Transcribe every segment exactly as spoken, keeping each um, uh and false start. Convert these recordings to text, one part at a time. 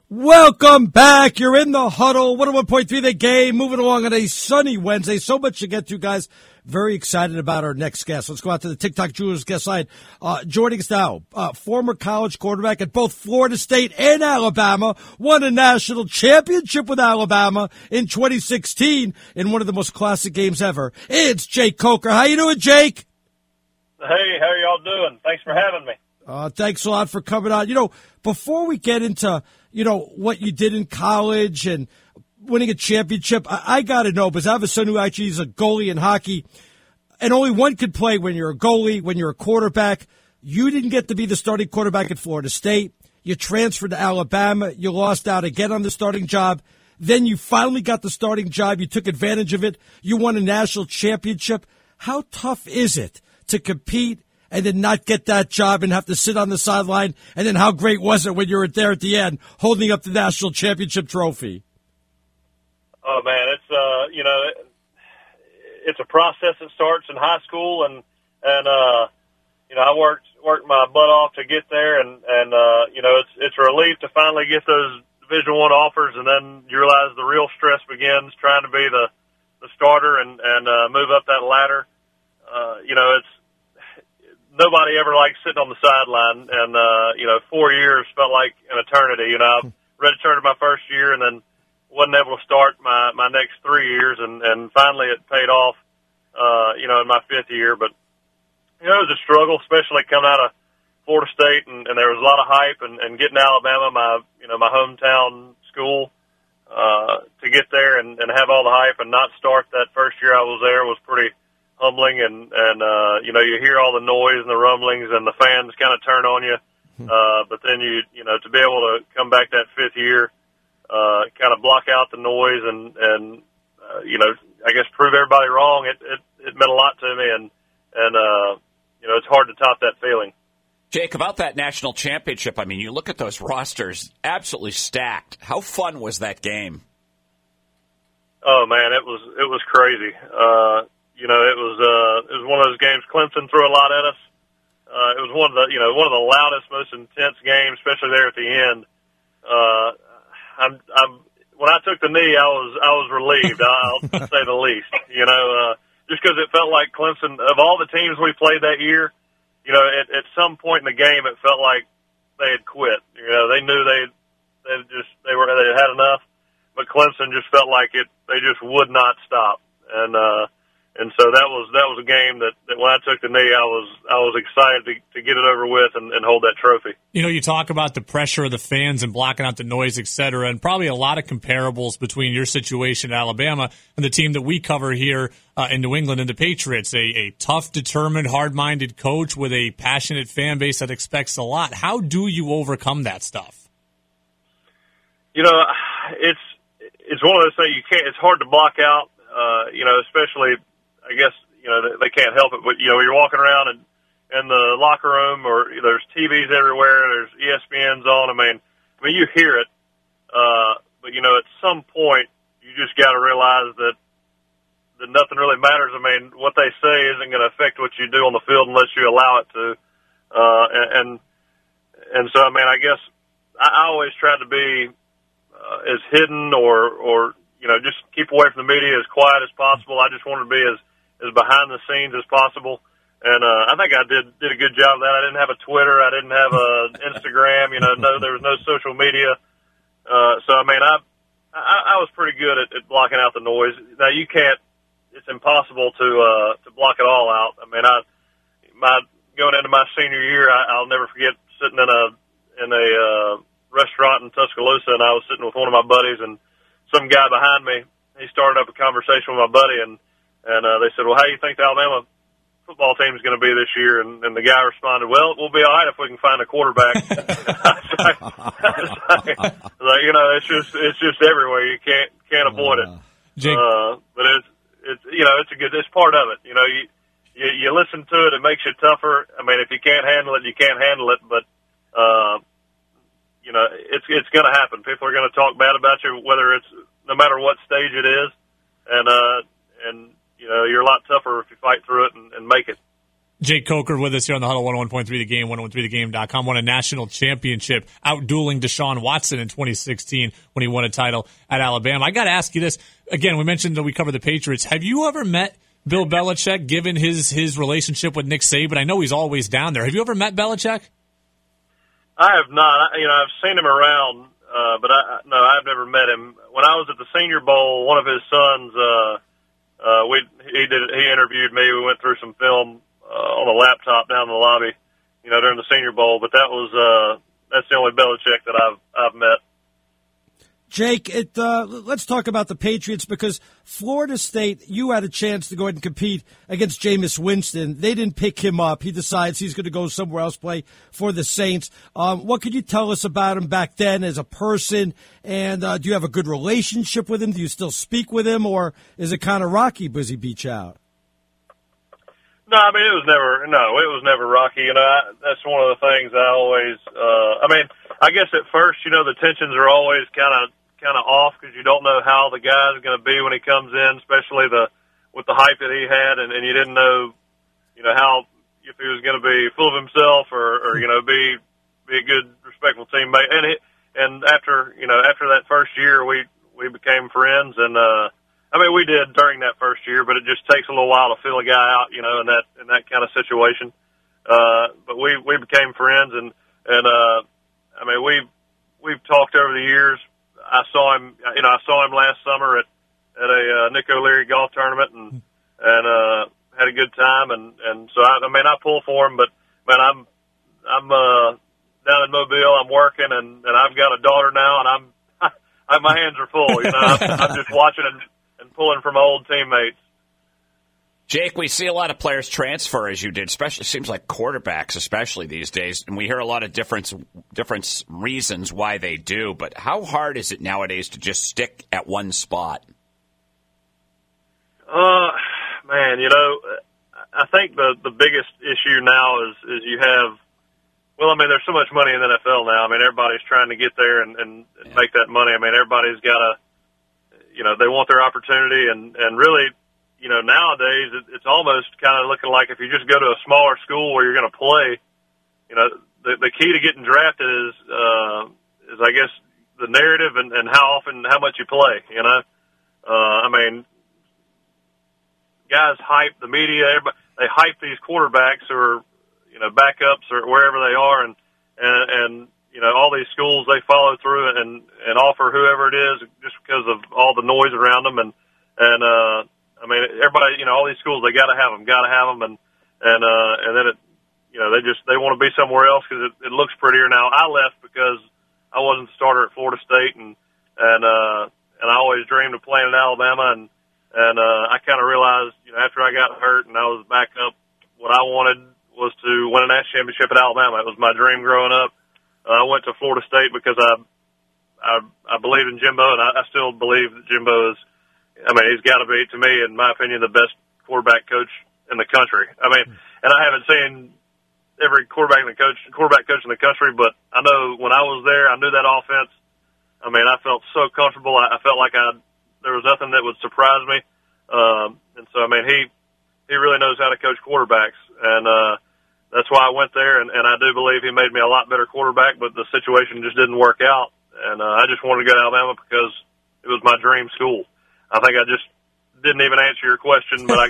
Welcome back. You're in the huddle. one oh one point three The Game. Moving along on a sunny Wednesday. So much to get to, guys. Very excited about our next guest. Let's go out to the TikTok Jewelers guest line. Uh, joining us now, uh, former college quarterback at both Florida State and Alabama. Won a national championship with Alabama in twenty sixteen in one of the most classic games ever. It's Jake Coker. How you doing, Jake? Hey, how are y'all doing? Thanks for having me. Uh, thanks a lot for coming on. You know, before we get into, you know, what you did in college and winning a championship, I, I got to know, because I have a son who actually is a goalie in hockey, and only one could play when you're a goalie, when you're a quarterback. You didn't get to be the starting quarterback at Florida State. You transferred to Alabama. You lost out again on the starting job. Then you finally got the starting job. You took advantage of it. You won a national championship. How tough is it to compete and then not get that job and have to sit on the sideline? And then how great was it when you were there at the end holding up the national championship trophy? Oh, man, it's, uh, you know, it, it's a process that starts in high school. And, and uh, you know, I worked worked my butt off to get there. And, and uh, you know, it's it's a relief to finally get those Division One offers. And then you realize the real stress begins trying to be the, the starter and, and uh, move up that ladder. Uh, you know, it's, nobody ever likes sitting on the sideline, and, uh, you know, four years felt like an eternity. You know, I redshirted my first year and then wasn't able to start my, my next three years, and, and finally it paid off, uh, you know, in my fifth year. But, you know, it was a struggle, especially coming out of Florida State, and, and there was a lot of hype, and, and getting to Alabama, my, you know, my hometown school, uh, to get there and, and have all the hype and not start that first year I was there was pretty humbling, and, and, uh, you know, you hear all the noise and the rumblings and the fans kind of turn on you. Uh, but then you, you know, to be able to come back that fifth year, uh, kind of block out the noise and, and, uh, you know, I guess prove everybody wrong. It, it, it meant a lot to me, and, and, uh, you know, it's hard to top that feeling. Jake, about that national championship, I mean, you look at those rosters, absolutely stacked. How fun was that game? Oh man, it was, it was crazy. Uh, You know, it was uh, it was one of those games. Clemson threw a lot at us. Uh, it was one of the you know one of the loudest, most intense games, especially there at the end. Uh, I'm, I'm when I took the knee, I was I was relieved. I'll say the least. You know, uh, just because it felt like Clemson, of all the teams we played that year, you know, at, at some point in the game, it felt like they had quit. You know, they knew they they just they were they had enough, but Clemson just felt like it. They just would not stop, and. uh And so that was that was a game that, that when I took the knee, I was I was excited to, to get it over with and, and hold that trophy. You know, you talk about the pressure of the fans and blocking out the noise, et cetera, and probably a lot of comparables between your situation at Alabama and the team that we cover here uh, in New England and the Patriots. A, a tough, determined, hard-minded coach with a passionate fan base that expects a lot. How do you overcome that stuff? You know, it's it's one of those things you can't. It's hard to block out. Uh, you know, especially. I guess, you know, they can't help it, but, you know, you're walking around in, in the locker room, or there's T Vs everywhere, there's E S P N's on. I mean, I mean, you hear it, uh, but, you know, at some point, you just got to realize that, that nothing really matters. I mean, what they say isn't going to affect what you do on the field unless you allow it to. Uh, and, and so, I mean, I guess I, I always tried to be uh, as hidden or, or, you know, just keep away from the media, as quiet as possible. I just wanted to be as, as behind the scenes as possible. And, uh, I think I did, did a good job of that. I didn't have a Twitter. I didn't have a Instagram, you know, no, there was no social media. Uh, so, I mean, I, I, I was pretty good at, at blocking out the noise. Now you can't, it's impossible to, uh, to block it all out. I mean, I, my, going into my senior year, I, I'll never forget sitting in a, in a, uh, restaurant in Tuscaloosa, and I was sitting with one of my buddies, and some guy behind me, he started up a conversation with my buddy, and, and uh, they said, well, how do you think the Alabama football team is going to be this year? And, and the guy responded, well, we'll be all right if we can find a quarterback. I was like, I was like, like, you know, it's just it's just everywhere. You can't can't avoid it. Uh, but it's it's you know it's a good it's part of it. You know, you, you you listen to it, it makes you tougher. I mean, if you can't handle it, you can't handle it. But uh, you know, it's it's going to happen. People are going to talk bad about you, whether it's no matter what stage it is, and uh, and you know, you're a lot tougher if you fight through it and, and make it. Jake Coker with us here on the Huddle one oh one point three The Game, one oh one three the game dot com. Won a national championship out-dueling Deshaun Watson in twenty sixteen when he won a title at Alabama. I got to ask you this. Again, we mentioned that we cover the Patriots. Have you ever met Bill Belichick, given his, his relationship with Nick Saban? I know he's always down there. Have you ever met Belichick? I have not. I, you know, I've seen him around, uh, but I, no, I've never met him. When I was at the Senior Bowl, one of his sons, uh, uh, we he did he interviewed me. We went through some film uh, on a laptop down in the lobby, you know, during the Senior Bowl. But that was uh, that's the only Belichick that I've I've met. Jake, it, uh, let's talk about the Patriots, because Florida State, you had a chance to go ahead and compete against Jameis Winston. They didn't pick him up. He decides he's going to go somewhere else, play for the Saints. Um, what could you tell us about him back then as a person? And uh, do you have a good relationship with him? Do you still speak with him, or is it kind of rocky because he beat you out? No, I mean, it was never, no, it was never rocky. You know, I, that's one of the things I always, uh, I mean, I guess at first, you know, the tensions are always kind of, kind of off because you don't know how the guy's going to be when he comes in, especially the, with the hype that he had, and, and you didn't know, you know, how, if he was going to be full of himself or, or, you know, be, be a good, respectful teammate. And it, and after, you know, after that first year, we, we became friends, and, uh, I mean, we did during that first year, but it just takes a little while to feel a guy out, you know, in that, in that kind of situation. Uh, but we, we became friends, and, and, uh, I mean, we've, we've talked over the years. I saw him, you know, I saw him last summer at, at a, uh, Nick O'Leary golf tournament, and, and, uh, had a good time. And, and so I, I mean, I pull for him, but man, I'm, I'm, uh, down in Mobile, I'm working, and, and I've got a daughter now, and I'm, I, my hands are full, you know, I'm, I'm just watching and, and pulling from old teammates. Jake, we see a lot of players transfer as you did, especially seems like quarterbacks, especially these days, and we hear a lot of different different reasons why they do. But how hard is it nowadays to just stick at one spot? Uh, man, you know, I think the the biggest issue now is is you have, well, I mean, there's so much money in the N F L now. I mean, everybody's trying to get there and, and, and yeah. make that money. I mean, everybody's got to, you know, they want their opportunity, and and really. You know, nowadays it, it's almost kind of looking like if you just go to a smaller school where you're going to play, you know, the, the key to getting drafted is, uh, is I guess the narrative and, and how often, how much you play, you know? Uh, I mean, guys hype the media, everybody, they hype these quarterbacks or, you know, backups or wherever they are. And, and, and, you know, all these schools, they follow through and, and offer whoever it is just because of all the noise around them. And, and, uh, I mean, everybody, you know, all these schools, they got to have them, got to have them. And, and, uh, and then it, you know, they just, they want to be somewhere else because it, it looks prettier. Now, I left because I wasn't the starter at Florida State, and, and, uh, and I always dreamed of playing in Alabama. And, and, uh, I kind of realized, you know, after I got hurt and I was back up, what I wanted was to win a national championship at Alabama. It was my dream growing up. Uh, I went to Florida State because I, I, I believed in Jimbo, and I, I still believe that Jimbo is, I mean, he's got to be, to me, in my opinion, the best quarterback coach in the country. I mean, and I haven't seen every quarterback in the coach, quarterback coach in the country, but I know when I was there, I knew that offense. I mean, I felt so comfortable. I, I felt like I there was nothing that would surprise me. Um, and so, I mean, he he really knows how to coach quarterbacks, and uh, that's why I went there. And, and I do believe he made me a lot better quarterback, but the situation just didn't work out. And uh, I just wanted to go to Alabama because it was my dream school. I think I just didn't even answer your question, but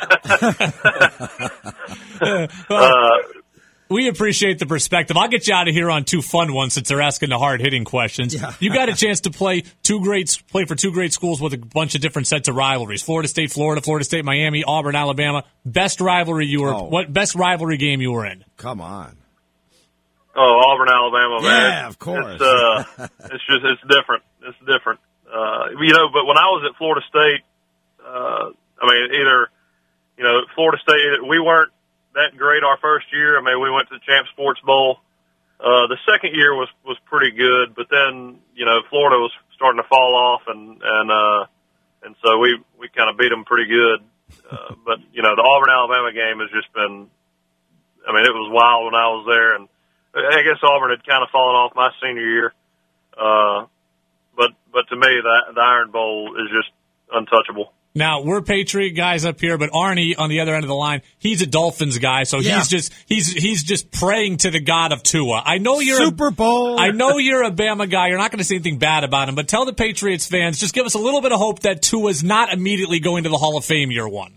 I got. uh, we appreciate the perspective. I'll get you out of here on two fun ones since they're asking the hard hitting questions. Yeah. You got a chance to play two great play for two great schools with a bunch of different sets of rivalries: Florida State, Florida, Florida State, Miami, Auburn, Alabama. Best rivalry you were oh. what? Best rivalry game you were in? Come on. Oh, Auburn, Alabama, man. Yeah, of course. It's, uh, it's just it's different. It's different. Uh, you know, but when I was at Florida State, uh, I mean, either, you know, Florida State, we weren't that great our first year. I mean, we went to the Champ Sports Bowl. Uh, the second year was, was pretty good, but then, you know, Florida was starting to fall off, and, and, uh, and so we, we kind of beat them pretty good. Uh, but, you know, the Auburn, Alabama game has just been, I mean, it was wild when I was there, and I guess Auburn had kind of fallen off my senior year. Uh, But but to me, the, the Iron Bowl is just untouchable. Now, we're Patriot guys up here, but Arnie on the other end of the line, he's a Dolphins guy, so yeah. he's just he's he's just praying to the God of Tua. I know you're Super a, Bowl. I know you're a Bama guy. You're not going to say anything bad about him, but tell the Patriots fans, just give us a little bit of hope that Tua's not immediately going to the Hall of Fame year one.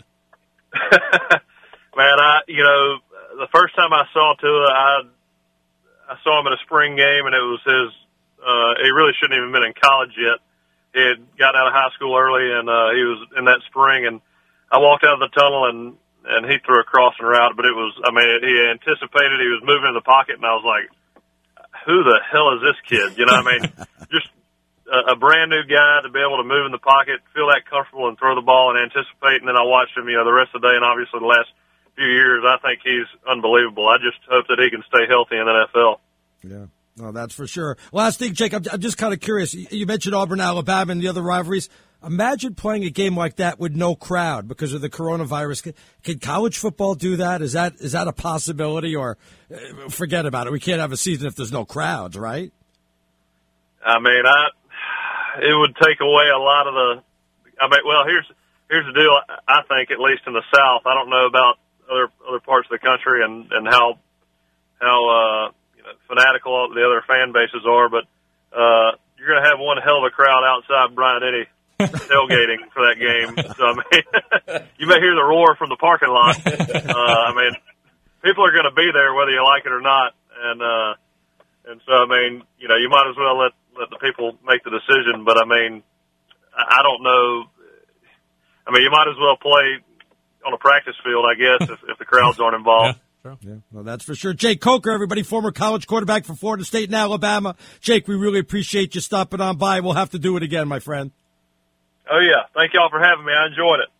Man, I you know the first time I saw Tua, I I saw him at a spring game, and it was his. Uh, he really shouldn't even been in college yet. He had got out of high school early, and uh, he was in that spring. And I walked out of the tunnel, and and he threw a crossing route. But it was, I mean, he anticipated. He was moving in the pocket, and I was like, "Who the hell is this kid?" You know, I mean, just a, a brand new guy to be able to move in the pocket, feel that comfortable, and throw the ball and anticipate. And then I watched him, you know, the rest of the day, and obviously the last few years, I think he's unbelievable. I just hope that he can stay healthy in the N F L. Yeah. No, that's for sure. Last thing, Jake, I'm, I'm just kind of curious. You mentioned Auburn, Alabama, and the other rivalries. Imagine playing a game like that with no crowd because of the coronavirus. Can, can college football do that? Is that is that a possibility, or uh, forget about it? We can't have a season if there's no crowds, right? I mean, I it would take away a lot of the. I mean, well, here's here's the deal. I think, at least in the South, I don't know about other other parts of the country and and how how. uh fanatical the other fan bases are, but uh, you're going to have one hell of a crowd outside Bryant-Denny tailgating for that game. So, I mean, you may hear the roar from the parking lot. Uh, I mean, people are going to be there whether you like it or not. And, uh, and so, I mean, you know, you might as well let, let the people make the decision. But, I mean, I don't know. I mean, you might as well play on a practice field, I guess, if, if the crowds aren't involved. Yeah. Yeah, well, that's for sure. Jake Coker, everybody, former college quarterback for Florida State and Alabama. Jake, we really appreciate you stopping on by. We'll have to do it again, my friend. Oh, yeah. Thank y'all for having me. I enjoyed it.